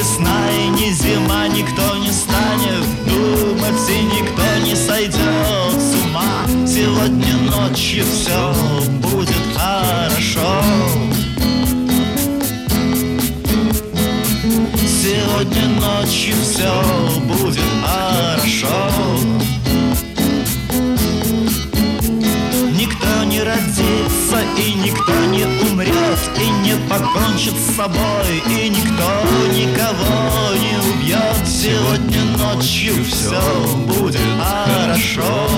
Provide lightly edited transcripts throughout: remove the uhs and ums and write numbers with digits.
весна и не зима, никто не станет думать и никто не сойдет с ума. Сегодня ночью все будет хорошо. Сегодня ночью все будет хорошо. Никто не родится и никто не умрет и не покончит с собой, и никто никого не убьет. Сегодня ночью все будет хорошо.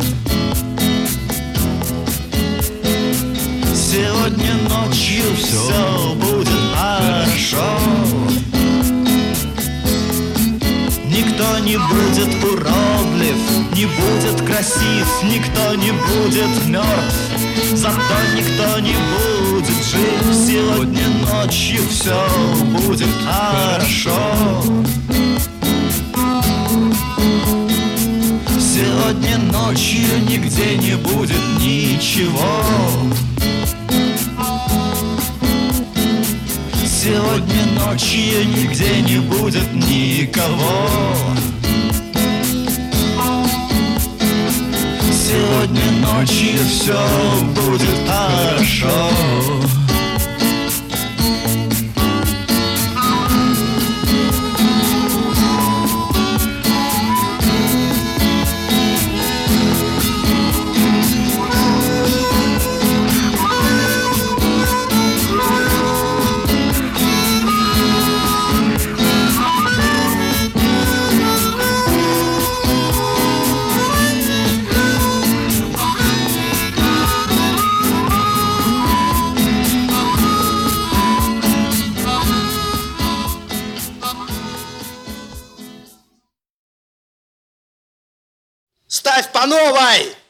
Сегодня ночью все будет хорошо. Никто не будет уродлив, не будет красив, никто не будет мертв, зато никто не будет жив. Сегодня ночью все будет хорошо. Сегодня ночью нигде не будет ничего. Сегодня ночью нигде не будет никого. Сегодня ночью все будет хорошо. Ставь по новой!